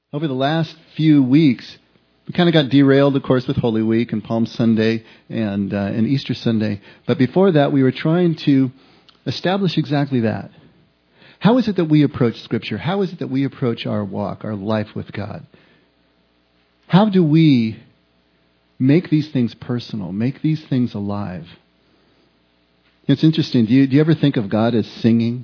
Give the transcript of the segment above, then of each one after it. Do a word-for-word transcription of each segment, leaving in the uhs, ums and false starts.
Over the last few weeks, we kind of got derailed, of course, with Holy Week and Palm Sunday and, uh, and Easter Sunday. But before that, we were trying to establish exactly that. How is it that we approach Scripture? How is it that we approach our walk, our life with God? How do we make these things personal, make these things alive? It's interesting. Do you, do you ever think of God as singing?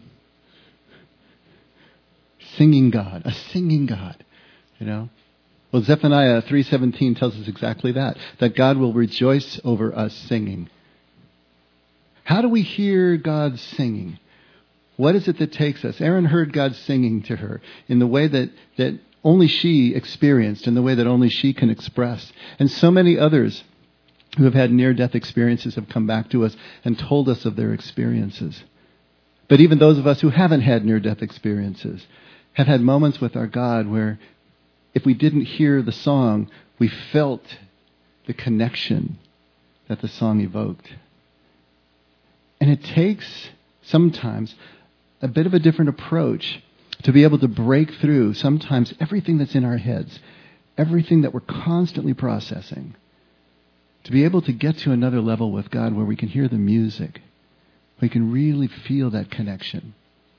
Singing God, a singing God. You know, well, Zephaniah three seventeen tells us exactly that, that God will rejoice over us singing. How do we hear God singing? What is it that takes us? Aaron heard God singing to her in the way that, that only she experienced, in the way that only she can express. And so many others who have had near-death experiences have come back to us and told us of their experiences. But even those of us who haven't had near-death experiences have had moments with our God where if we didn't hear the song, we felt the connection that the song evoked. And it takes sometimes a bit of a different approach to be able to break through sometimes everything that's in our heads, everything that we're constantly processing, to be able to get to another level with God where we can hear the music, we can really feel that connection.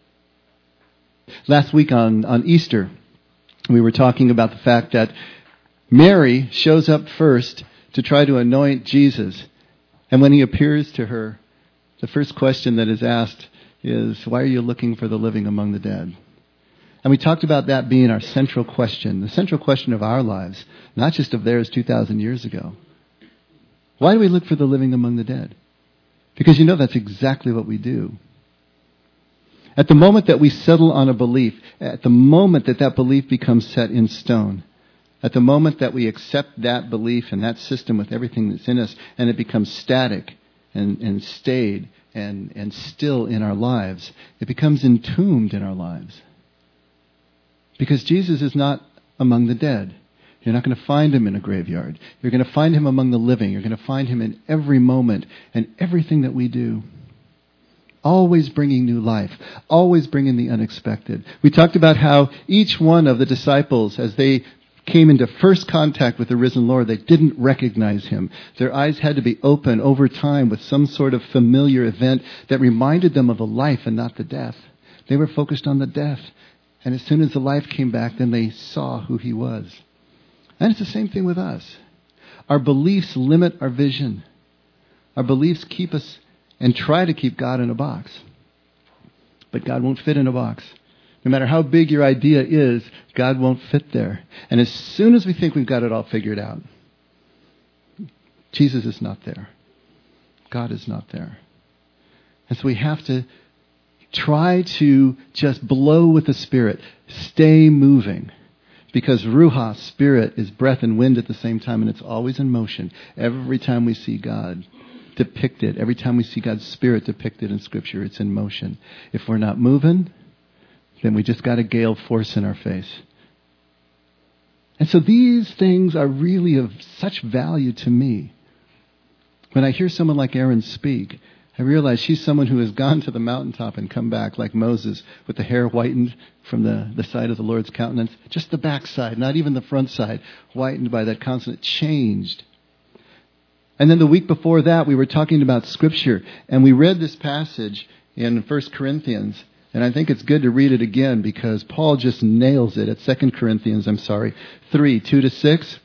Last week on, on Easter, we were talking about the fact that Mary shows up first to try to anoint Jesus. And when he appears to her, the first question that is asked is, why are you looking for the living among the dead? And we talked about that being our central question, the central question of our lives, not just of theirs two thousand years ago. Why do we look for the living among the dead? Because you know that's exactly what we do. At the moment that we settle on a belief, at the moment that that belief becomes set in stone, at the moment that we accept that belief and that system with everything that's in us, and it becomes static and, and stayed and, and still in our lives, it becomes entombed in our lives. Because Jesus is not among the dead. You're not going to find him in a graveyard. You're going to find him among the living. You're going to find him in every moment and everything that we do. Always bringing new life. Always bringing the unexpected. We talked about how each one of the disciples, as they came into first contact with the risen Lord, they didn't recognize him. Their eyes had to be open over time with some sort of familiar event that reminded them of the life and not the death. They were focused on the death. And as soon as the life came back, then they saw who he was. And it's the same thing with us. Our beliefs limit our vision. Our beliefs keep us and try to keep God in a box. But God won't fit in a box. No matter how big your idea is, God won't fit there. And as soon as we think we've got it all figured out, Jesus is not there. God is not there. And so we have to try to just blow with the Spirit. Stay moving. Because Ruach, Spirit, is breath and wind at the same time, and it's always in motion. Every time we see God depicted, every time we see God's Spirit depicted in Scripture, it's in motion. If we're not moving, then we just got a gale force in our face. And so these things are really of such value to me. When I hear someone like Aaron speak, I realize she's someone who has gone to the mountaintop and come back like Moses with the hair whitened from the, the side of the Lord's countenance. Just the back side, not even the front side, whitened by that constant, changed. And then the week before that, we were talking about Scripture, and we read this passage in First Corinthians, and I think it's good to read it again because Paul just nails it at Second Corinthians, I'm sorry, three, two to six.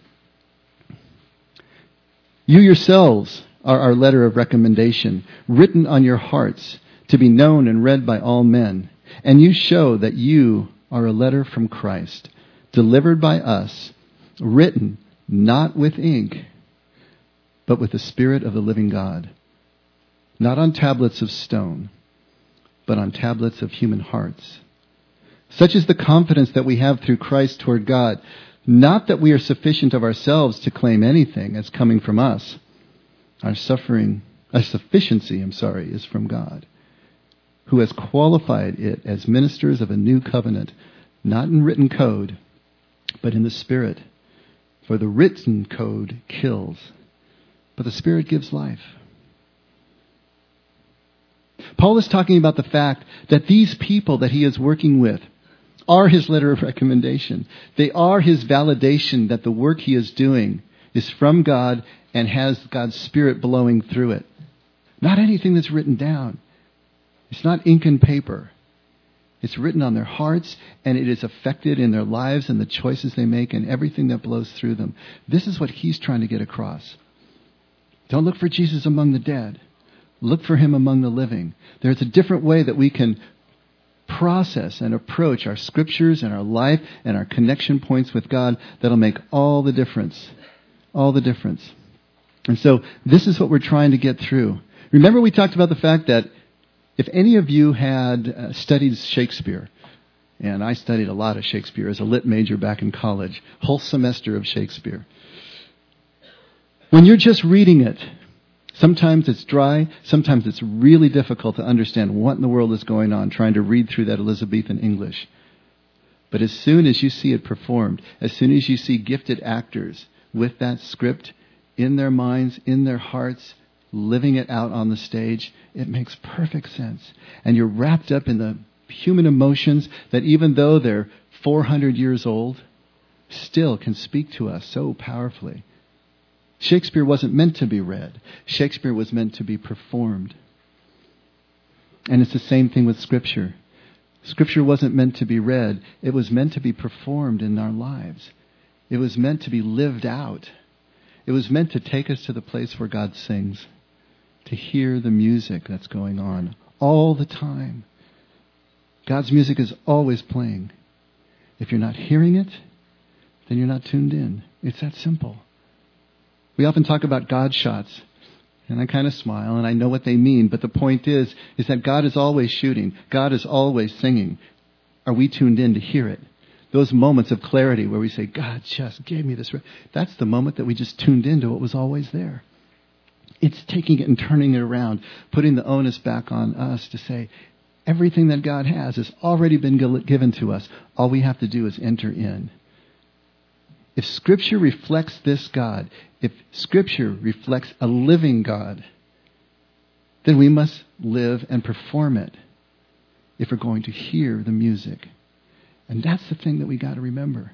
You yourselves are our letter of recommendation, written on your hearts, to be known and read by all men. And you show that you are a letter from Christ, delivered by us, written not with ink, but with the Spirit of the living God, not on tablets of stone, but on tablets of human hearts. Such is the confidence that we have through Christ toward God, not that we are sufficient of ourselves to claim anything as coming from us. Our suffering, our sufficiency, I'm sorry, is from God, who has qualified it as ministers of a new covenant, not in written code, but in the Spirit. For the written code kills, but the Spirit gives life. Paul is talking about the fact that these people that he is working with are his letter of recommendation. They are his validation that the work he is doing is from God and has God's Spirit blowing through it. Not anything that's written down. It's not ink and paper. It's written on their hearts, and it is affected in their lives and the choices they make and everything that blows through them. This is what he's trying to get across. Don't look for Jesus among the dead. Look for him among the living. There's a different way that we can process and approach our scriptures and our life and our connection points with God that'll make all the difference. All the difference. And so this is what we're trying to get through. Remember we talked about the fact that if any of you had uh, studied Shakespeare, and I studied a lot of Shakespeare as a lit major back in college, whole semester of Shakespeare. When you're just reading it, sometimes it's dry, sometimes it's really difficult to understand what in the world is going on trying to read through that Elizabethan English. But as soon as you see it performed, as soon as you see gifted actors with that script in their minds, in their hearts, living it out on the stage, it makes perfect sense. And you're wrapped up in the human emotions that even though they're four hundred years old, still can speak to us so powerfully. Shakespeare wasn't meant to be read. Shakespeare was meant to be performed. And it's the same thing with Scripture. Scripture wasn't meant to be read. It was meant to be performed in our lives. It was meant to be lived out. It was meant to take us to the place where God sings, to hear the music that's going on all the time. God's music is always playing. If you're not hearing it, then you're not tuned in. It's that simple. We often talk about God shots, and I kind of smile, and I know what they mean, but the point is, is that God is always shooting. God is always singing. Are we tuned in to hear it? Those moments of clarity where we say, God just gave me this. That's the moment that we just tuned into what was always there. It's taking it and turning it around, putting the onus back on us to say, everything that God has has already been given to us. All we have to do is enter in. If Scripture reflects this God, if Scripture reflects a living God, then we must live and perform it if we're going to hear the music. And that's the thing that we got to remember.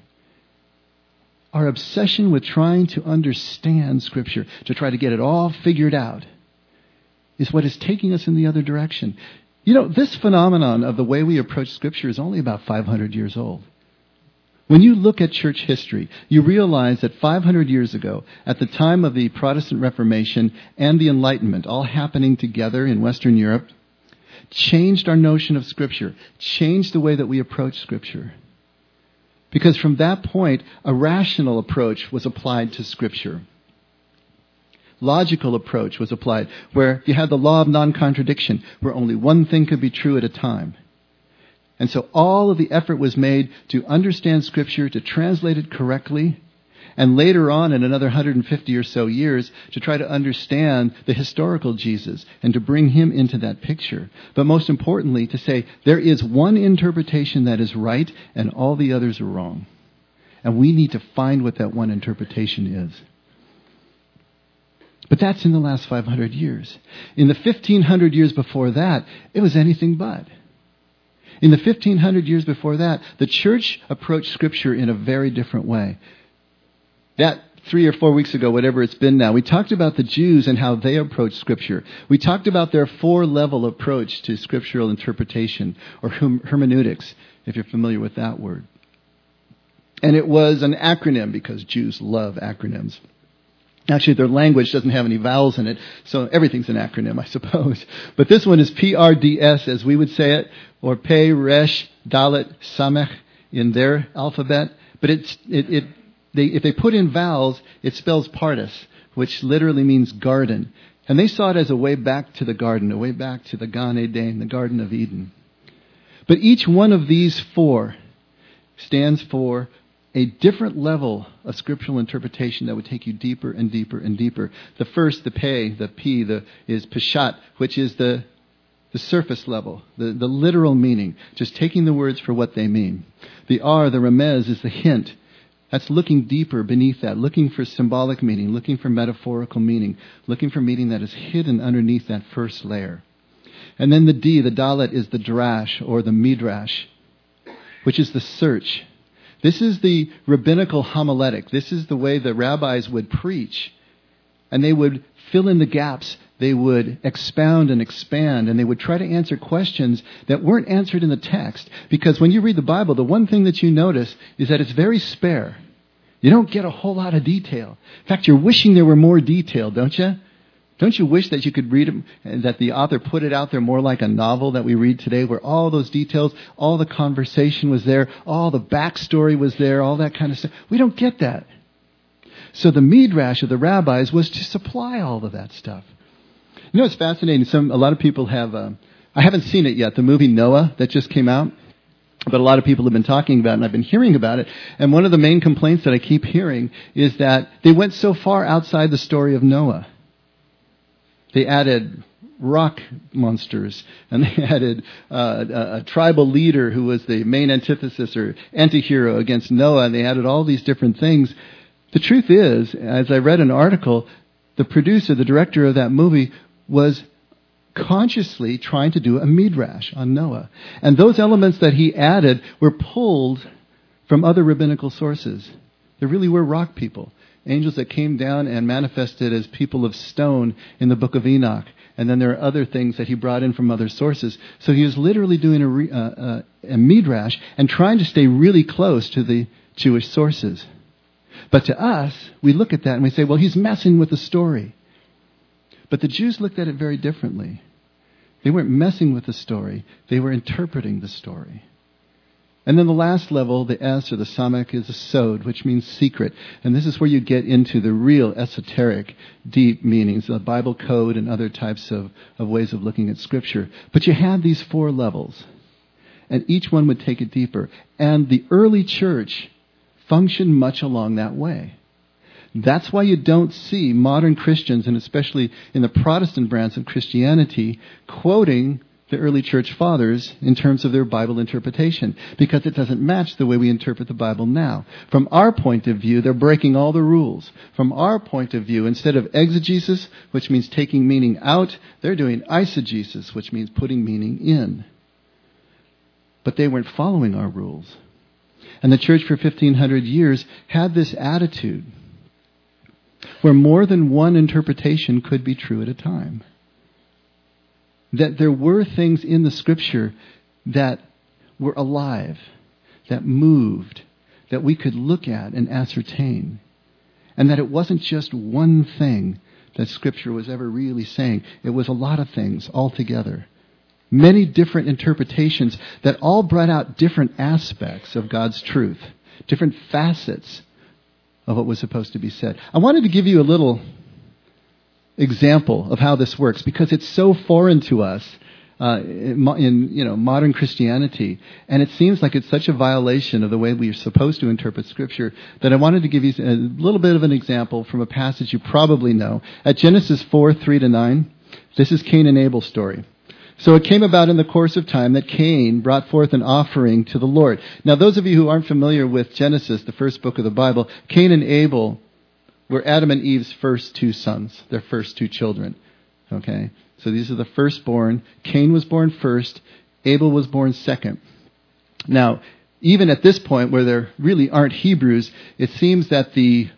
Our obsession with trying to understand Scripture, to try to get it all figured out, is what is taking us in the other direction. You know, this phenomenon of the way we approach Scripture is only about five hundred years old. When you look at church history, you realize that five hundred years ago, at the time of the Protestant Reformation and the Enlightenment, all happening together in Western Europe, changed our notion of Scripture, changed the way that we approach Scripture. Because from that point, a rational approach was applied to Scripture. Logical approach was applied, where you had the law of non-contradiction, where only one thing could be true at a time. And so all of the effort was made to understand Scripture, to translate it correctly, and later on in another one hundred fifty or so years to try to understand the historical Jesus and to bring him into that picture. But most importantly, to say there is one interpretation that is right and all the others are wrong. And we need to find what that one interpretation is. But that's in the last five hundred years. In the fifteen hundred years before that, it was anything but. In the fifteen hundred years before that, the church approached Scripture in a very different way. That three or four weeks ago, whatever it's been now, we talked about the Jews and how they approached Scripture. We talked about their four-level approach to scriptural interpretation, or hermeneutics, if you're familiar with that word. And it was an acronym because Jews love acronyms. Actually, their language doesn't have any vowels in it, so everything's an acronym, I suppose. But this one is P R D S, as we would say it, or Pei, Resh, Dalet, Samech in their alphabet. But it's it, it they if they put in vowels, it spells Pardes, which literally means garden. And they saw it as a way back to the garden, a way back to the Gan Eden, the Garden of Eden. But each one of these four stands for a different level of scriptural interpretation that would take you deeper and deeper and deeper. The first, the Pei, the P, the is Peshat, which is the the surface level, the, the literal meaning, just taking the words for what they mean. The R, the Remez, is the hint. That's looking deeper beneath that, looking for symbolic meaning, looking for metaphorical meaning, looking for meaning that is hidden underneath that first layer. And then the D, the Dalet, is the Drash or the Midrash, which is the search. This is the rabbinical homiletic. This is the way the rabbis would preach. And they would fill in the gaps. They would expound and expand. And they would try to answer questions that weren't answered in the text. Because when you read the Bible, the one thing that you notice is that it's very spare. You don't get a whole lot of detail. In fact, you're wishing there were more detail, don't you? Don't you wish that you could read it, that the author put it out there more like a novel that we read today, where all those details, all the conversation was there, all the backstory was there, all that kind of stuff. We don't get that. So the midrash of the rabbis was to supply all of that stuff. You know, it's fascinating. Some a lot of people have. Uh, I haven't seen it yet. The movie Noah that just came out. But a lot of people have been talking about it, and I've been hearing about it. And one of the main complaints that I keep hearing is that they went so far outside the story of Noah. They added rock monsters, and they added uh, a, a tribal leader who was the main antithesis or anti-hero against Noah, and they added all these different things. The truth is, as I read an article, the producer, the director of that movie, was consciously trying to do a midrash on Noah. And those elements that he added were pulled from other rabbinical sources. There really were rock people. Angels that came down and manifested as people of stone in the book of Enoch. And then there are other things that he brought in from other sources. So he was literally doing a, re, uh, uh, a midrash and trying to stay really close to the Jewish sources. But to us, we look at that and we say, well, he's messing with the story. But the Jews looked at it very differently. They weren't messing with the story. They were interpreting the story. And then the last level, the S or the samek, is a sod, which means secret. And this is where you get into the real esoteric, deep meanings, the Bible code and other types of, of ways of looking at Scripture. But you have these four levels. And each one would take it deeper. And the early church functioned much along that way. That's why you don't see modern Christians, and especially in the Protestant branch of Christianity, quoting the early church fathers in terms of their Bible interpretation, because it doesn't match the way we interpret the Bible now. From our point of view, they're breaking all the rules. From our point of view, instead of exegesis, which means taking meaning out, they're doing eisegesis, which means putting meaning in. But they weren't following our rules. And the church for fifteen hundred years had this attitude where more than one interpretation could be true at a time. That there were things in the Scripture that were alive, that moved, that we could look at and ascertain. And that it wasn't just one thing that Scripture was ever really saying. It was a lot of things all together. Many different interpretations that all brought out different aspects of God's truth, different facets of what was supposed to be said. I wanted to give you a little example of how this works, because it's so foreign to us uh, in, in you know modern Christianity, and it seems like it's such a violation of the way we are supposed to interpret Scripture that I wanted to give you a little bit of an example from a passage you probably know. At Genesis four, three to nine, this is Cain and Abel's story. So it came about in the course of time that Cain brought forth an offering to the Lord. Now, those of you who aren't familiar with Genesis, the first book of the Bible, Cain and Abel were Adam and Eve's first two sons, their first two children. Okay? So these are the firstborn. Cain was born first. Abel was born second. Now, even at this point where there really aren't Hebrews, it seems that the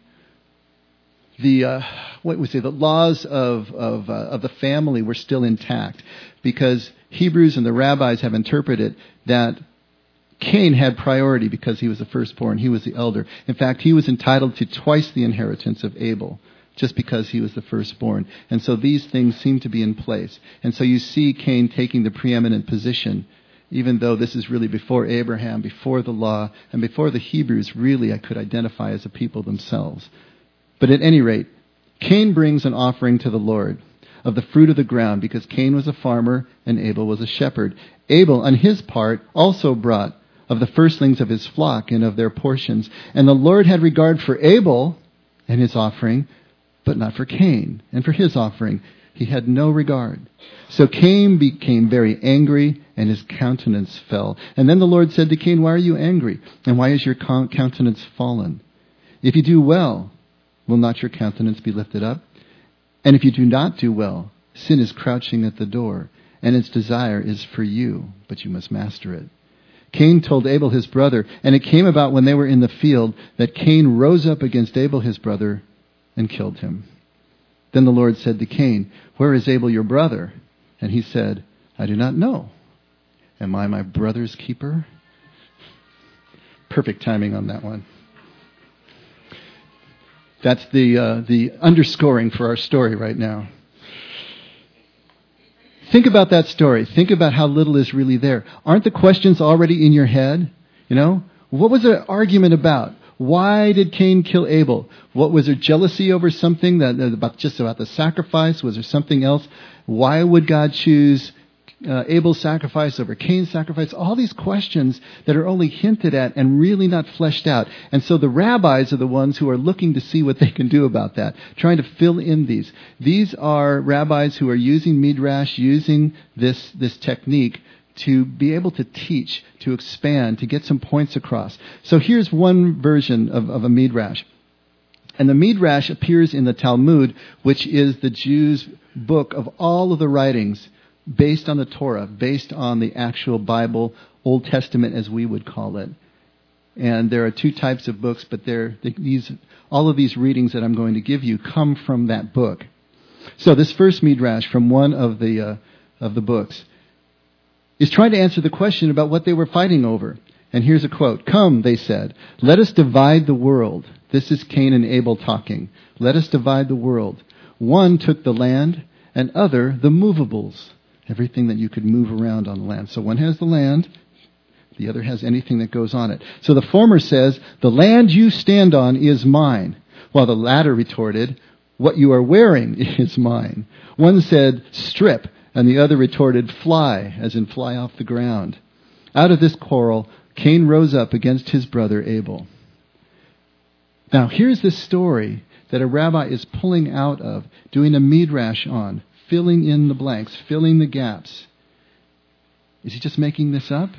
the uh, what we say the laws of of, uh, of the family were still intact, because Hebrews and the rabbis have interpreted that Cain had priority because he was the firstborn. He was the elder. In fact, he was entitled to twice the inheritance of Abel, just because he was the firstborn. And so these things seem to be in place. And so you see Cain taking the preeminent position, even though this is really before Abraham, before the law, and before the Hebrews really I could identify as a people themselves. But at any rate, Cain brings an offering to the Lord of the fruit of the ground, because Cain was a farmer and Abel was a shepherd. Abel, on his part, also brought of the firstlings of his flock and of their portions. And the Lord had regard for Abel and his offering, but not for Cain and for his offering. He had no regard. So Cain became very angry, and his countenance fell. And then the Lord said to Cain, "Why are you angry? And why is your countenance fallen? If you do well, will not your countenance be lifted up? And if you do not do well, sin is crouching at the door, and its desire is for you, but you must master it. Cain told Abel his brother, and it came about when they were in the field that Cain rose up against Abel his brother and killed him. Then the Lord said to Cain, "Where is Abel your brother?" And he said, "I do not know. Am I my brother's keeper?" Perfect timing on that one. That's the uh, the underscoring for our story right now. Think about that story. Think about how little is really there. Aren't the questions already in your head? You know, what was the argument about? Why did Cain kill Abel? What was there jealousy over something that about just about the sacrifice? Was there something else? Why would God choose uh, Abel's sacrifice over Cain's sacrifice? All these questions that are only hinted at and really not fleshed out. And so the rabbis are the ones who are looking to see what they can do about that, trying to fill in these. These are rabbis who are using midrash, using this this technique to be able to teach, to expand, to get some points across. So here's one version of, of a midrash. And the midrash appears in the Talmud, which is the Jews' book of all of the writings based on the Torah, based on the actual Bible, Old Testament as we would call it. And there are two types of books, but they're, they, these, all of these readings that I'm going to give you come from that book. So this first midrash from one of the uh, of the books is trying to answer the question about what they were fighting over. And here's a quote. "Come," they said, "let us divide the world." This is Cain and Abel talking. "Let us divide the world. One took the land, and other the movables." Everything that you could move around on the land. So one has the land, the other has anything that goes on it. So the former says, "The land you stand on is mine," while the latter retorted, "What you are wearing is mine." One said, "Strip," and the other retorted, "Fly," as in fly off the ground. Out of this quarrel, Cain rose up against his brother Abel. Now here's this story that a rabbi is pulling out of, doing a midrash on, filling in the blanks, filling the gaps. Is he just making this up?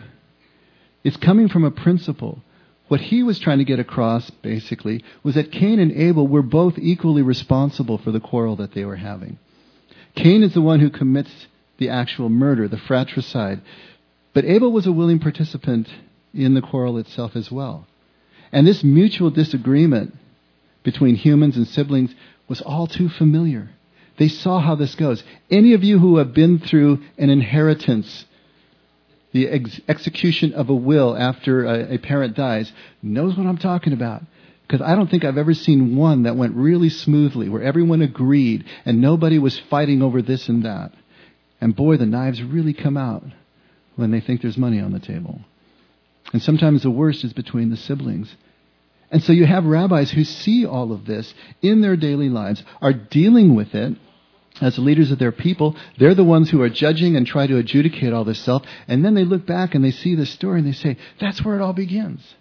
It's coming from a principle. What he was trying to get across, basically, was that Cain and Abel were both equally responsible for the quarrel that they were having. Cain is the one who commits the actual murder, the fratricide. But Abel was a willing participant in the quarrel itself as well. And this mutual disagreement between humans and siblings was all too familiar. They saw how this goes. Any of you who have been through an inheritance, the ex- execution of a will after a, a parent dies, knows what I'm talking about. Because I don't think I've ever seen one that went really smoothly, where everyone agreed and nobody was fighting over this and that. And boy, the knives really come out when they think there's money on the table. And sometimes the worst is between the siblings. And so you have rabbis who see all of this in their daily lives, are dealing with it as leaders of their people. They're the ones who are judging and try to adjudicate all this stuff. And then they look back and they see this story and they say, that's where it all begins.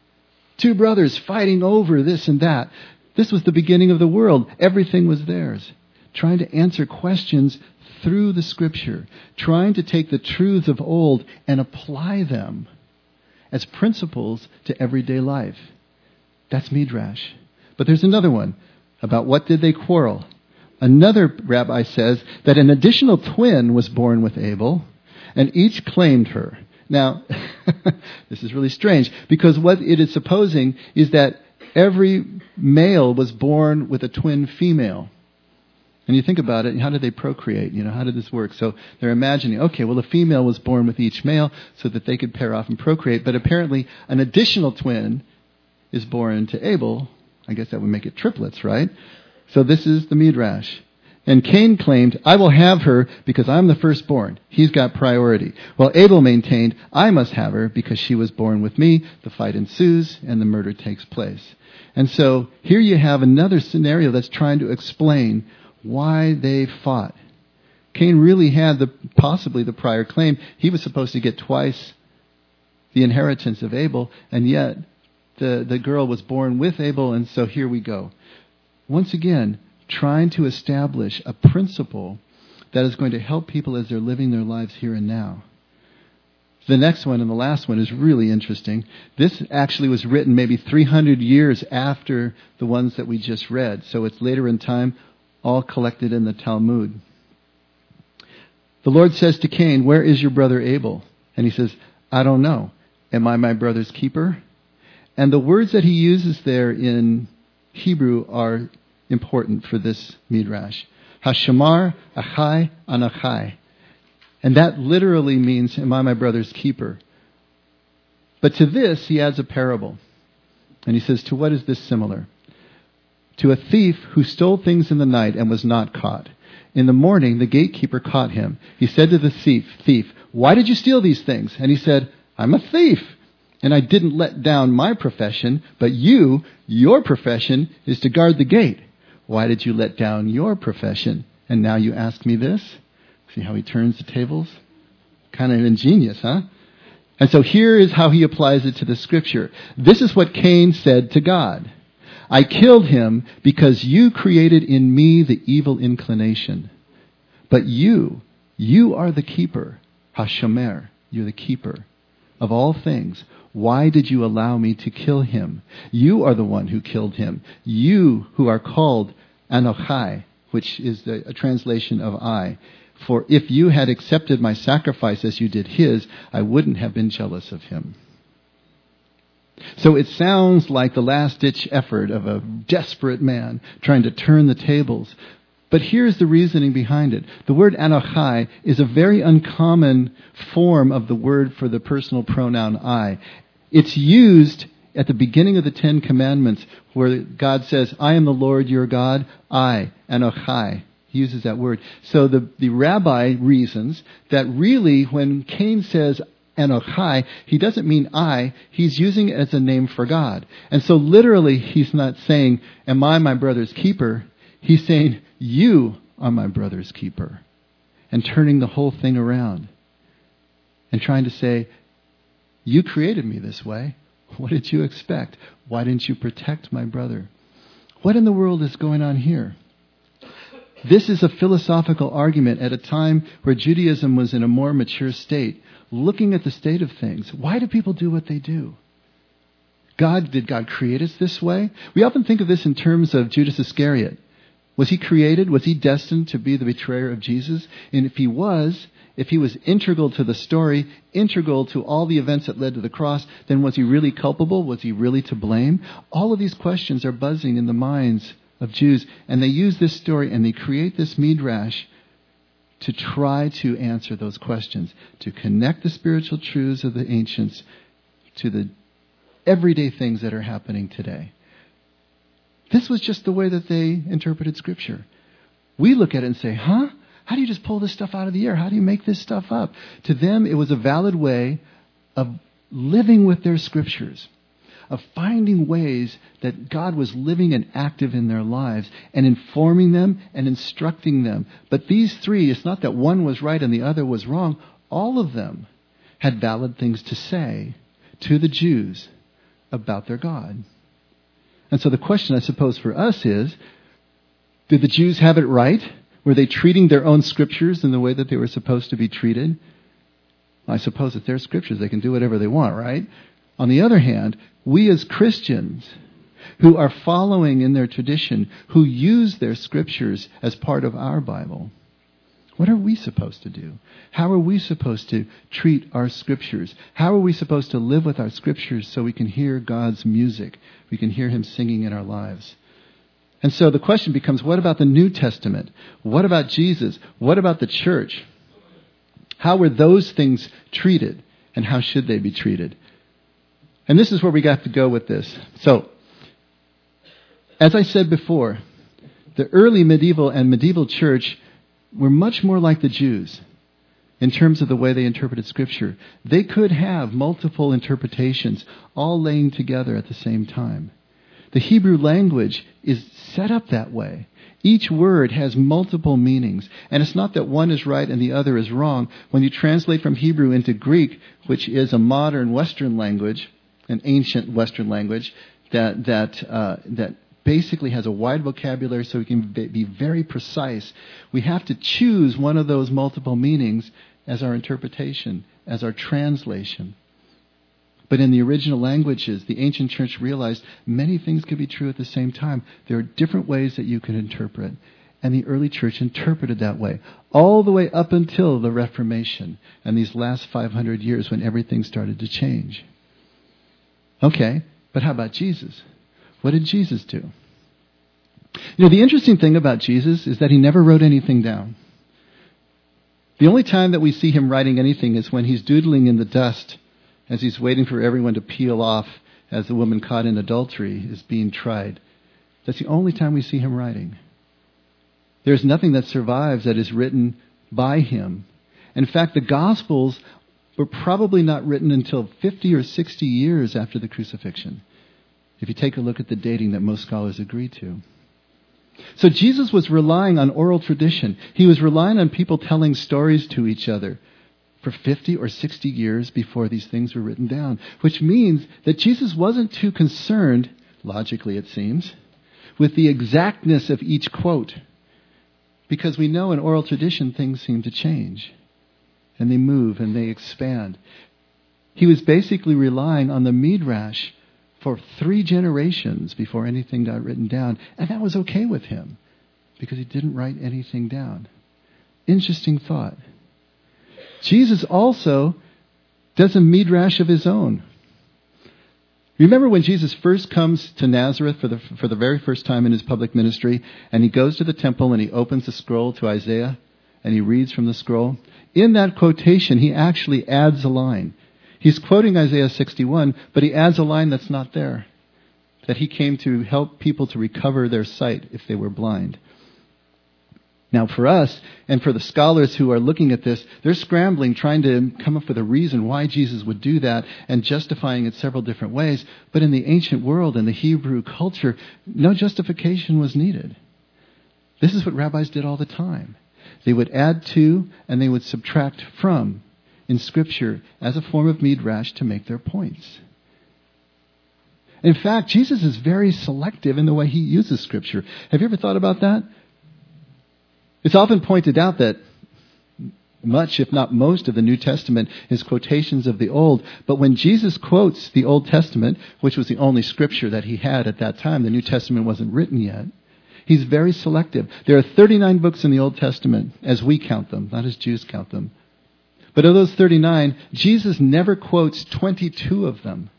Two brothers fighting over this and that. This was the beginning of the world. Everything was theirs. Trying to answer questions through the Scripture. Trying to take the truths of old and apply them as principles to everyday life. That's Midrash. But there's another one about what did they quarrel. Another rabbi says that an additional twin was born with Abel, and each claimed her. Now, this is really strange, because what it is supposing is that every male was born with a twin female. And you think about it, how did they procreate? You know, how did this work? So they're imagining, okay, well, a female was born with each male so that they could pair off and procreate. But apparently an additional twin is born to Abel. I guess that would make it triplets, right? So this is the Midrash. And Cain claimed, I will have her because I'm the firstborn. He's got priority. While Abel maintained, I must have her because she was born with me. The fight ensues and the murder takes place. And so here you have another scenario that's trying to explain why they fought. Cain really had the possibly the prior claim. He was supposed to get twice the inheritance of Abel, and yet the, the girl was born with Abel, and so here we go. Once again, trying to establish a principle that is going to help people as they're living their lives here and now. The next one and the last one is really interesting. This actually was written maybe three hundred years after the ones that we just read. So it's later in time, all collected in the Talmud. The Lord says to Cain, where is your brother Abel? And he says, I don't know. am I my brother's keeper? And the words that he uses there in Hebrew are important for this midrash. Hashamar, achai, anachai. And that literally means, am I my brother's keeper? But to this, he adds a parable. And he says, to what is this similar? To a thief who stole things in the night and was not caught. In the morning, the gatekeeper caught him. He said to the thief, thief, why did you steal these things? And he said, I'm a thief. And I didn't let down my profession, but you, your profession is to guard the gate. Why did you let down your profession? And now you ask me this? See how he turns the tables? Kind of ingenious, huh? And so here is how he applies it to the scripture. This is what Cain said to God. I killed him because you created in me the evil inclination. But you, you are the keeper. Hashomer, you're the keeper of all things. Why did you allow me to kill him? You are the one who killed him. You who are called Anochai, which is the, a translation of I. For if you had accepted my sacrifice as you did his, I wouldn't have been jealous of him. So it sounds like the last-ditch effort of a desperate man trying to turn the tables. But here's the reasoning behind it. The word Anochai is a very uncommon form of the word for the personal pronoun I. It's used at the beginning of the Ten Commandments where God says, I am the Lord your God, I, Anochai. He uses that word. So the, the rabbi reasons that really when Cain says Anochai, he doesn't mean I, he's using it as a name for God. And so literally he's not saying, am I my brother's keeper? He's saying, you are my brother's keeper. And turning the whole thing around. And trying to say, you created me this way. What did you expect? Why didn't you protect my brother? What in the world is going on here? This is a philosophical argument at a time where Judaism was in a more mature state, looking at the state of things. Why do people do what they do? God, did God create us this way? We often think of this in terms of Judas Iscariot. Was he created? Was he destined to be the betrayer of Jesus? And if he was, if he was integral to the story, integral to all the events that led to the cross, then was he really culpable? Was he really to blame? All of these questions are buzzing in the minds of Jews, and they use this story and they create this midrash to try to answer those questions, to connect the spiritual truths of the ancients to the everyday things that are happening today. This was just the way that they interpreted Scripture. We look at it and say, huh? How do you just pull this stuff out of the air? How do you make this stuff up? To them, it was a valid way of living with their Scriptures, of finding ways that God was living and active in their lives and informing them and instructing them. But these three, it's not that one was right and the other was wrong. All of them had valid things to say to the Jews about their God. And so the question, I suppose, for us is, did the Jews have it right? Were they treating their own scriptures in the way that they were supposed to be treated? I suppose it's their scriptures. They can do whatever they want, right? On the other hand, we as Christians who are following in their tradition, who use their scriptures as part of our Bible, what are we supposed to do? How are we supposed to treat our scriptures? How are we supposed to live with our scriptures so we can hear God's music? We can hear Him singing in our lives. And so the question becomes, what about the New Testament? What about Jesus? What about the church? How were those things treated? And how should they be treated? And this is where we got to go with this. So, as I said before, the early medieval and medieval church were much more like the Jews in terms of the way they interpreted Scripture. They could have multiple interpretations all laying together at the same time. The Hebrew language is set up that way. Each word has multiple meanings. And it's not that one is right and the other is wrong. When you translate from Hebrew into Greek, which is a modern Western language, an ancient Western language, that that uh, that basically has a wide vocabulary so we can be very precise, we have to choose one of those multiple meanings as our interpretation, as our translation. But in the original languages, the ancient church realized many things could be true at the same time. There are different ways that you can interpret. And the early church interpreted that way, all the way up until the Reformation and these last five hundred years when everything started to change. Okay, but how about Jesus? What did Jesus do? You know, the interesting thing about Jesus is that he never wrote anything down. The only time that we see him writing anything is when he's doodling in the dust as he's waiting for everyone to peel off as the woman caught in adultery is being tried. That's the only time we see him writing. There's nothing that survives that is written by him. In fact, the Gospels were probably not written until fifty or sixty years after the crucifixion, if you take a look at the dating that most scholars agree to. So Jesus was relying on oral tradition. He was relying on people telling stories to each other for fifty or sixty years before these things were written down, which means that Jesus wasn't too concerned, logically it seems, with the exactness of each quote. Because we know in oral tradition things seem to change. And they move and they expand. He was basically relying on the Midrash for three generations before anything got written down. And that was okay with him because he didn't write anything down. Interesting thought. Jesus also does a Midrash of his own. Remember when Jesus first comes to Nazareth for the for the very first time in his public ministry, and he goes to the temple and he opens the scroll to Isaiah and he reads from the scroll? In that quotation, he actually adds a line. He's quoting Isaiah sixty-one, but he adds a line that's not there. That he came to help people to recover their sight if they were blind. Now for us, and for the scholars who are looking at this, they're scrambling, trying to come up with a reason why Jesus would do that, and justifying it several different ways. But in the ancient world, in the Hebrew culture, no justification was needed. This is what rabbis did all the time. They would add to and they would subtract from in Scripture as a form of midrash to make their points. In fact, Jesus is very selective in the way he uses Scripture. Have you ever thought about that? It's often pointed out that much, if not most, of the New Testament is quotations of the Old. But when Jesus quotes the Old Testament, which was the only Scripture that he had at that time, the New Testament wasn't written yet, he's very selective. There are thirty-nine books in the Old Testament, as we count them, not as Jews count them. But of those thirty-nine, Jesus never quotes twenty-two of them.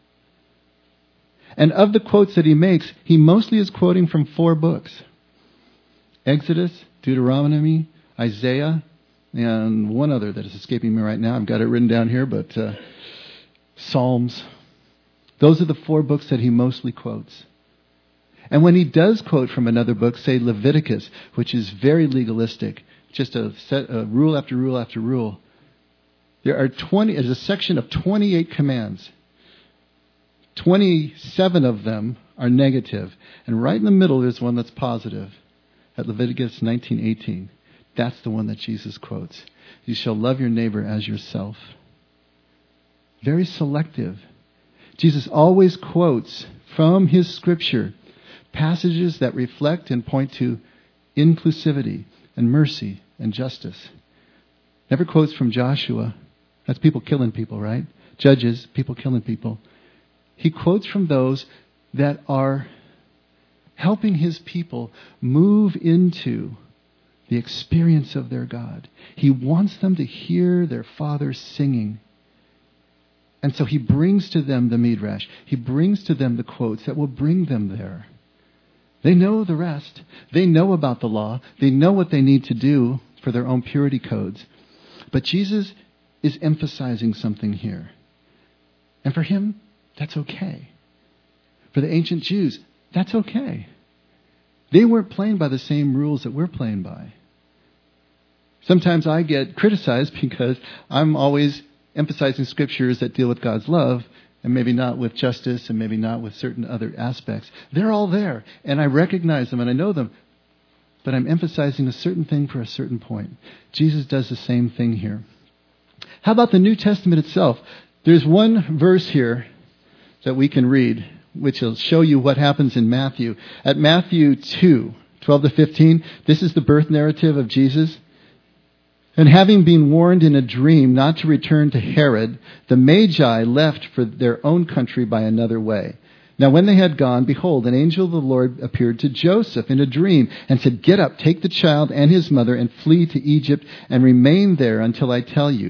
And of the quotes that he makes, he mostly is quoting from four books. Exodus, Deuteronomy, Isaiah, and one other that is escaping me right now. I've got it written down here, but uh, Psalms. Those are the four books that he mostly quotes. And when he does quote from another book, say Leviticus, which is very legalistic, just a set, a rule after rule after rule, there are twenty. There's a section of twenty-eight commands. twenty-seven of them are negative, and right in the middle there's one that's positive. At Leviticus nineteen eighteen, that's the one that Jesus quotes. You shall love your neighbor as yourself. Very selective. Jesus always quotes from his Scripture passages that reflect and point to inclusivity and mercy and justice. Never quotes from Joshua. That's people killing people, right? Judges, people killing people. He quotes from those that are helping his people move into the experience of their God. He wants them to hear their Father singing. And so he brings to them the Midrash. He brings to them the quotes that will bring them there. They know the rest. They know about the law. They know what they need to do for their own purity codes. But Jesus is emphasizing something here. And for him, that's okay. For the ancient Jews, that's okay. They weren't playing by the same rules that we're playing by. Sometimes I get criticized because I'm always emphasizing scriptures that deal with God's love and maybe not with justice and maybe not with certain other aspects. They're all there, and I recognize them and I know them, but I'm emphasizing a certain thing for a certain point. Jesus does the same thing here. How about the New Testament itself? There's one verse here that we can read, which will show you what happens in Matthew. At Matthew two, twelve to fifteen, this is the birth narrative of Jesus. And having been warned in a dream not to return to Herod, the Magi left for their own country by another way. Now when they had gone, behold, an angel of the Lord appeared to Joseph in a dream and said, "Get up, take the child and his mother and flee to Egypt and remain there until I tell you.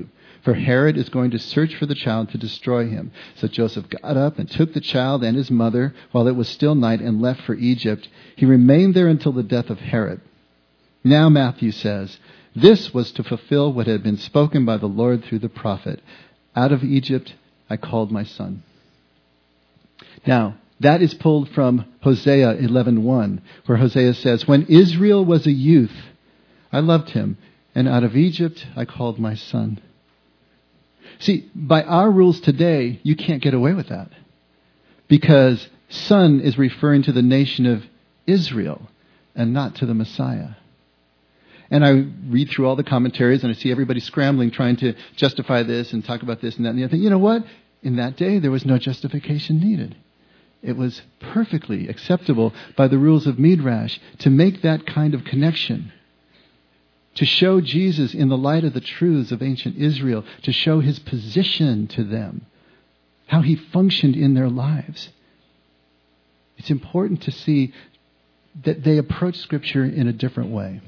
for Herod is going to search for the child to destroy him. So Joseph got up and took the child and his mother while it was still night and left for Egypt. He remained there until the death of Herod. Now Matthew says, this was to fulfill what had been spoken by the Lord through the prophet. Out of Egypt I called my son. Now, that is pulled from Hosea eleven one, where Hosea says, when Israel was a youth, I loved him, and out of Egypt I called my son. See, by our rules today, you can't get away with that. Because son is referring to the nation of Israel and not to the Messiah. And I read through all the commentaries and I see everybody scrambling trying to justify this and talk about this and that and the other thing. You know what? In that day, there was no justification needed. It was perfectly acceptable by the rules of Midrash to make that kind of connection. To show Jesus in the light of the truths of ancient Israel, to show his position to them, how he functioned in their lives. It's important to see that they approach Scripture in a different way.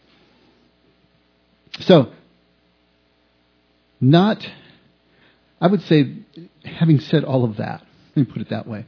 So, not, I would say, having said all of that, let me put it that way.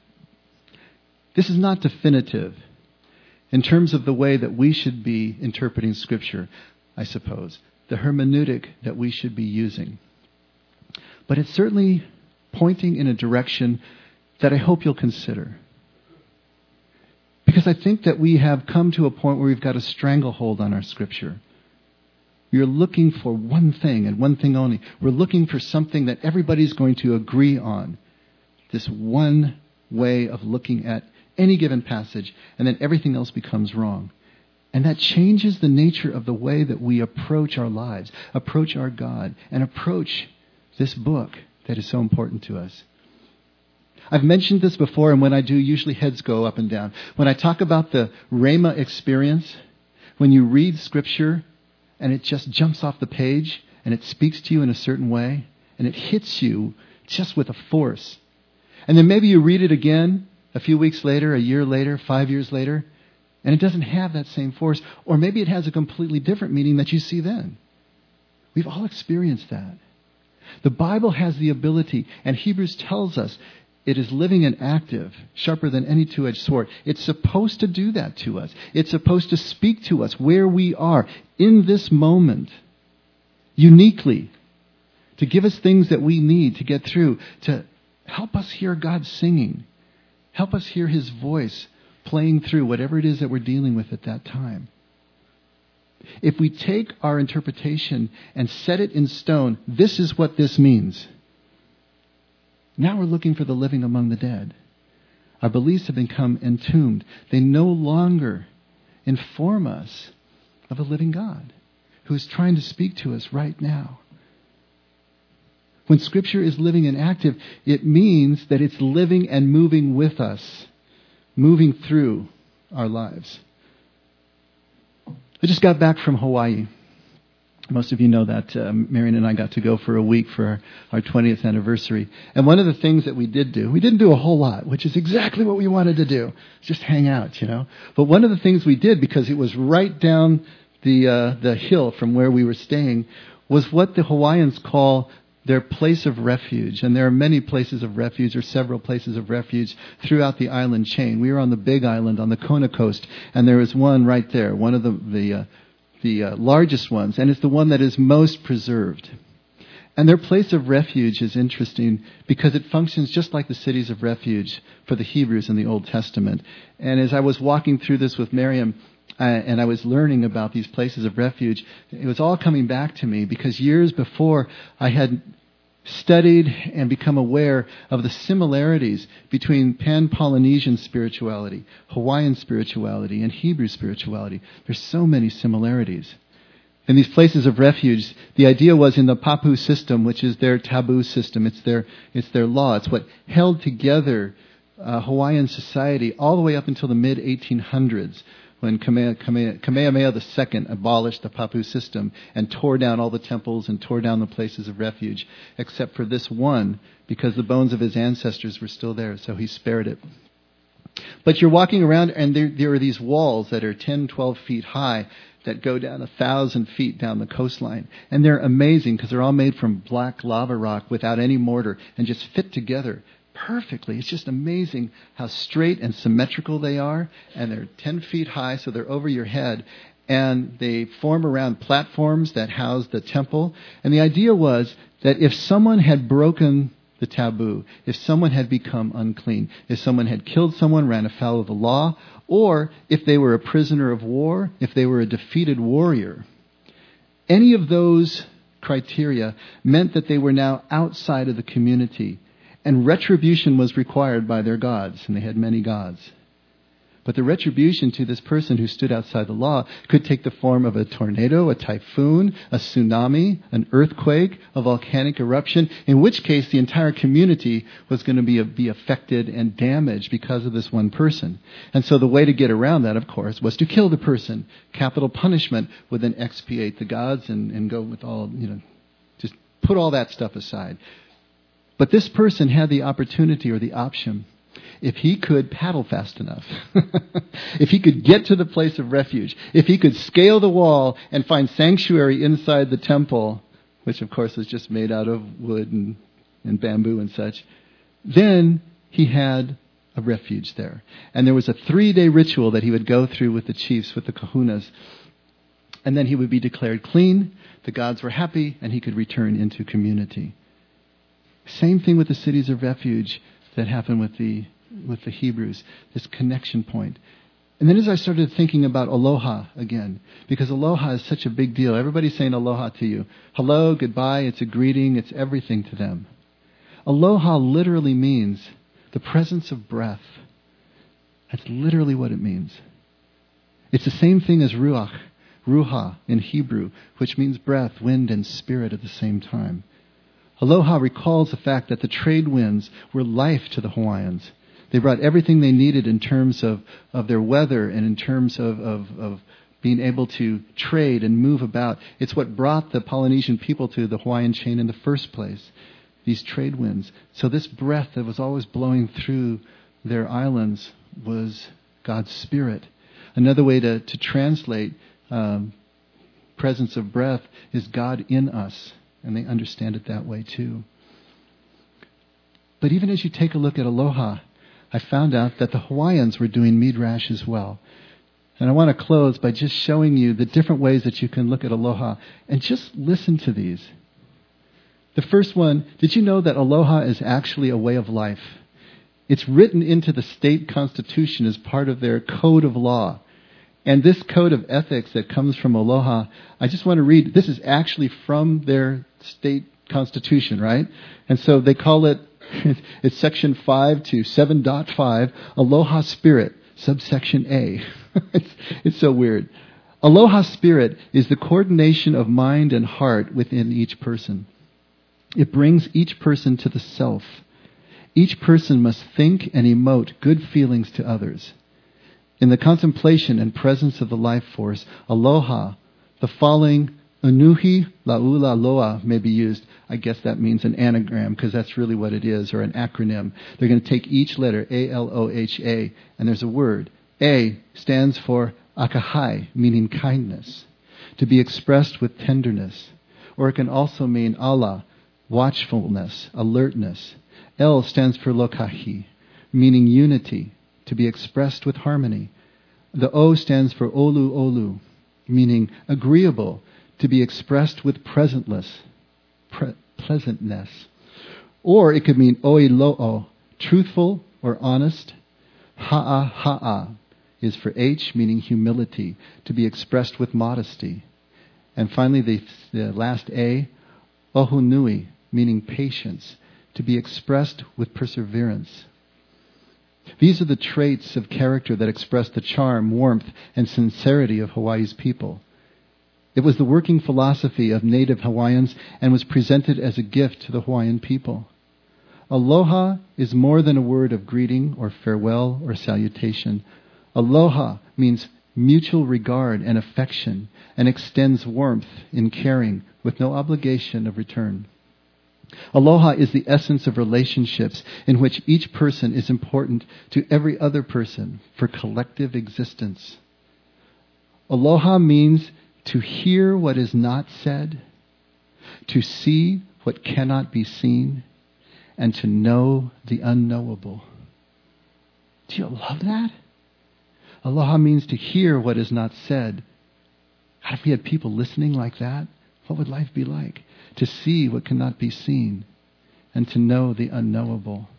This is not definitive in terms of the way that we should be interpreting Scripture, I suppose, the hermeneutic that we should be using. But it's certainly pointing in a direction that I hope you'll consider. Because I think that we have come to a point where we've got a stranglehold on our Scripture. We're looking for one thing and one thing only. We're looking for something that everybody's going to agree on. This one way of looking at any given passage, and then everything else becomes wrong. And that changes the nature of the way that we approach our lives, approach our God, and approach this book that is so important to us. I've mentioned this before, and when I do, usually heads go up and down. When I talk about the Rhema experience, when you read Scripture and it just jumps off the page and it speaks to you in a certain way and it hits you just with a force. And then maybe you read it again a few weeks later, a year later, five years later, and it doesn't have that same force. Or maybe it has a completely different meaning that you see then. We've all experienced that. The Bible has the ability, and Hebrews tells us, it is living and active, sharper than any two-edged sword. It's supposed to do that to us. It's supposed to speak to us where we are in this moment, uniquely, to give us things that we need to get through, to help us hear God singing, help us hear his voice playing through whatever it is that we're dealing with at that time. If we take our interpretation and set it in stone, this is what this means. Now we're looking for the living among the dead. Our beliefs have become entombed. They no longer inform us of a living God who is trying to speak to us right now. When Scripture is living and active, it means that it's living and moving with us, moving through our lives. I just got back from Hawaii. Most of you know that uh, Marion and I got to go for a week for our, our twentieth anniversary. And one of the things that we did do, we didn't do a whole lot, which is exactly what we wanted to do. Just hang out, you know. But one of the things we did, because it was right down the uh, the hill from where we were staying, was what the Hawaiians call their place of refuge. And there are many places of refuge, or several places of refuge, throughout the island chain. We were on the Big Island, on the Kona coast, and there was one right there, one of the... the uh, the uh, largest ones, and it's the one that is most preserved. And their place of refuge is interesting because it functions just like the cities of refuge for the Hebrews in the Old Testament. And as I was walking through this with Miriam, uh, and I was learning about these places of refuge, it was all coming back to me because years before I had studied and become aware of the similarities between Pan-Polynesian spirituality, Hawaiian spirituality, and Hebrew spirituality. There's so many similarities. In these places of refuge, the idea was in the Papu system, which is their taboo system. It's their it's their law. It's what held together uh, Hawaiian society all the way up until the mid eighteen hundreds. When Kamehameha, Kamehameha the Second abolished the Papu system and tore down all the temples and tore down the places of refuge, except for this one, because the bones of his ancestors were still there, so he spared it. But you're walking around and there, there are these walls that are ten, twelve feet high, that go down a thousand feet down the coastline. And they're amazing because they're all made from black lava rock without any mortar and just fit together perfectly. It's just amazing how straight and symmetrical they are. And they're ten feet high, so they're over your head. And they form around platforms that house the temple. And the idea was that if someone had broken the taboo, if someone had become unclean, if someone had killed someone, ran afoul of the law, or if they were a prisoner of war, if they were a defeated warrior, any of those criteria meant that they were now outside of the community, and retribution was required by their gods, and they had many gods. But the retribution to this person who stood outside the law could take the form of a tornado, a typhoon, a tsunami, an earthquake, a volcanic eruption, in which case the entire community was going to be, be affected and damaged because of this one person. And so the way to get around that, of course, was to kill the person. Capital punishment would then expiate the gods and, and go with all, you know, just put all that stuff aside. But this person had the opportunity or the option. If he could paddle fast enough, if he could get to the place of refuge, if he could scale the wall and find sanctuary inside the temple, which of course was just made out of wood and, and bamboo and such, then he had a refuge there. And there was a three-day ritual that he would go through with the chiefs, with the kahunas, and then he would be declared clean, the gods were happy, and he could return into community. Same thing with the cities of refuge that happened with the with the Hebrews, this connection point. And then as I started thinking about aloha again, because aloha is such a big deal. Everybody's saying aloha to you. Hello, goodbye, it's a greeting, it's everything to them. Aloha literally means the presence of breath. That's literally what it means. It's the same thing as ruach, ruha in Hebrew, which means breath, wind, and spirit at the same time. Aloha recalls the fact that the trade winds were life to the Hawaiians. They brought everything they needed in terms of, of their weather and in terms of, of, of being able to trade and move about. It's what brought the Polynesian people to the Hawaiian chain in the first place, these trade winds. So this breath that was always blowing through their islands was God's Spirit. Another way to, to translate um, presence of breath is God in us. And they understand it that way too. But even as you take a look at aloha, I found out that the Hawaiians were doing midrash as well. And I want to close by just showing you the different ways that you can look at aloha. And just listen to these. The first one, did you know that aloha is actually a way of life? It's written into the state constitution as part of their code of law. And this code of ethics that comes from aloha, I just want to read, this is actually from their state constitution, right? And so they call it, it's section five to seven point five, Aloha Spirit, subsection A. it's, it's so weird. Aloha Spirit is the coordination of mind and heart within each person. It brings each person to the self. Each person must think and emote good feelings to others. In the contemplation and presence of the life force, aloha, the following unuhi laula loa may be used. I guess that means an anagram because that's really what it is, or an acronym. They're going to take each letter, A L O H A, and there's a word. A stands for akahai, meaning kindness, to be expressed with tenderness. Or it can also mean ala, watchfulness, alertness. L stands for lokahi, meaning unity, to be expressed with harmony. The O stands for olu olu, meaning agreeable, to be expressed with presentless, pre- pleasantness. Or it could mean oi lo'o, truthful or honest. Ha'a ha'a is for H, meaning humility, to be expressed with modesty. And finally, the, the last A, ohunui, meaning patience, to be expressed with perseverance. These are the traits of character that express the charm, warmth, and sincerity of Hawaii's people. It was the working philosophy of native Hawaiians and was presented as a gift to the Hawaiian people. Aloha is more than a word of greeting or farewell or salutation. Aloha means mutual regard and affection and extends warmth in caring with no obligation of return. Aloha is the essence of relationships in which each person is important to every other person for collective existence. Aloha means to hear what is not said, to see what cannot be seen, and to know the unknowable. Do you love that? Aloha means to hear what is not said. God, if we had people listening like that, what would life be like? To see what cannot be seen and to know the unknowable.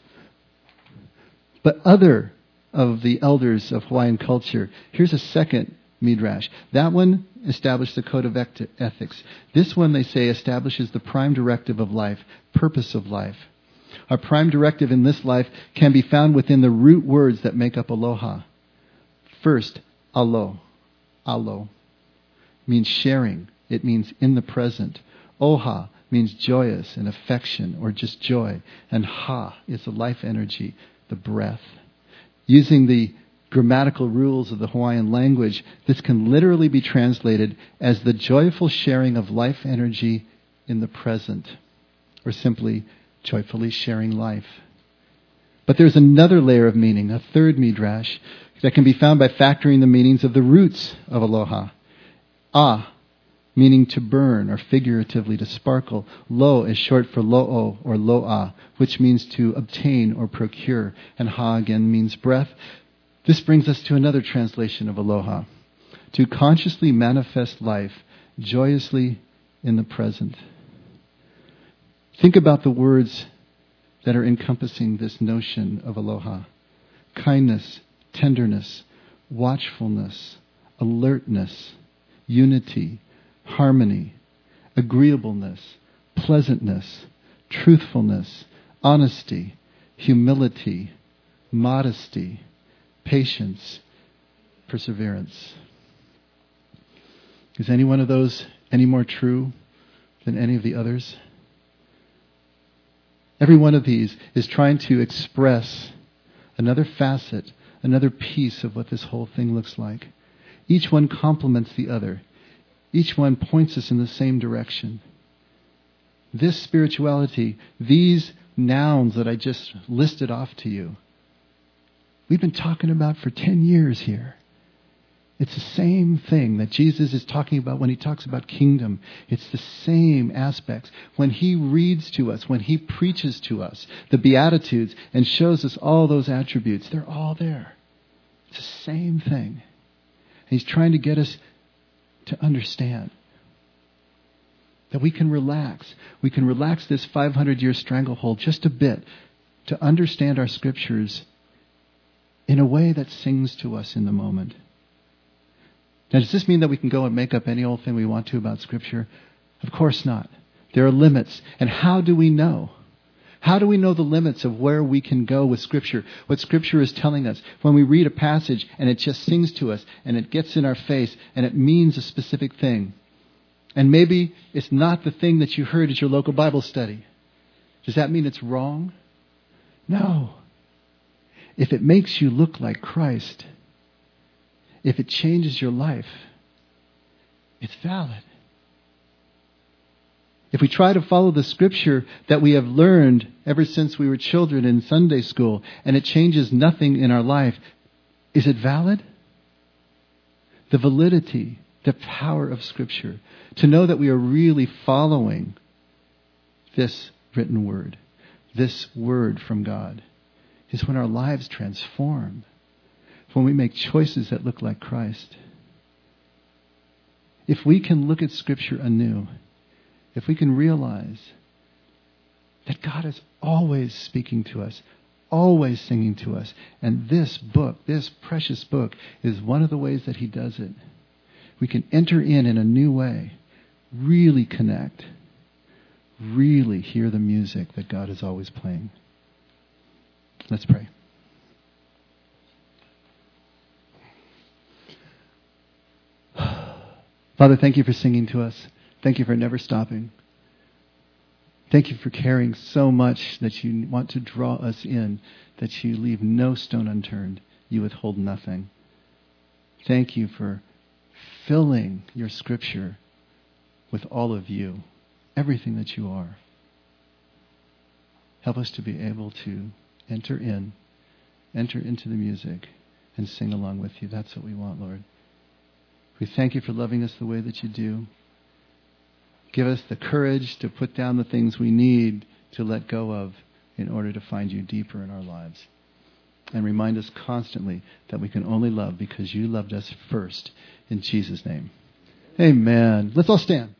But other of the elders of Hawaiian culture, here's a second midrash. That one established the code of ethics. This one, they say, establishes the prime directive of life, purpose of life. Our prime directive in this life can be found within the root words that make up aloha. First, alo. Alo means sharing. It means in the present. Oha means joyous and affection or just joy. And ha is the life energy, the breath. Using the grammatical rules of the Hawaiian language, this can literally be translated as the joyful sharing of life energy in the present, or simply joyfully sharing life. But there's another layer of meaning, a third midrash, that can be found by factoring the meanings of the roots of aloha. Ah, meaning to burn, or figuratively to sparkle. Lo is short for lo'o, or lo'a, which means to obtain or procure. And ha again means breath. This brings us to another translation of aloha. To consciously manifest life joyously in the present. Think about the words that are encompassing this notion of aloha. Kindness, tenderness, watchfulness, alertness, unity, harmony, agreeableness, pleasantness, truthfulness, honesty, humility, modesty, patience, perseverance. Is any one of those any more true than any of the others? Every one of these is trying to express another facet, another piece of what this whole thing looks like. Each one complements the other. Each one points us in the same direction. This spirituality, these nouns that I just listed off to you, we've been talking about for ten years here. It's the same thing that Jesus is talking about when he talks about kingdom. It's the same aspects. When he reads to us, when he preaches to us the Beatitudes and shows us all those attributes, they're all there. It's the same thing. And he's trying to get us to understand that we can relax. We can relax this five hundred year stranglehold just a bit to understand our scriptures in a way that sings to us in the moment. Now, does this mean that we can go and make up any old thing we want to about Scripture? Of course not. There are limits. And how do we know? How do we know the limits of where we can go with Scripture? What Scripture is telling us. When we read a passage and it just sings to us and it gets in our face and it means a specific thing. And maybe it's not the thing that you heard at your local Bible study. Does that mean it's wrong? No. If it makes you look like Christ, if it changes your life, it's valid. If we try to follow the scripture that we have learned ever since we were children in Sunday school and it changes nothing in our life, is it valid? The validity, the power of Scripture, to know that we are really following this written word, this word from God, is when our lives transform. When we make choices that look like Christ. If we can look at Scripture anew, if we can realize that God is always speaking to us, always singing to us, and this book, this precious book, is one of the ways that he does it, we can enter in in a new way, really connect, really hear the music that God is always playing. Let's pray. Father, thank you for singing to us. Thank you for never stopping. Thank you for caring so much that you want to draw us in, that you leave no stone unturned. You withhold nothing. Thank you for filling your Scripture with all of you, everything that you are. Help us to be able to enter in, enter into the music, and sing along with you. That's what we want, Lord. We thank you for loving us the way that you do. Give us the courage to put down the things we need to let go of in order to find you deeper in our lives. And remind us constantly that we can only love because you loved us first. In Jesus' name. Amen. Let's all stand.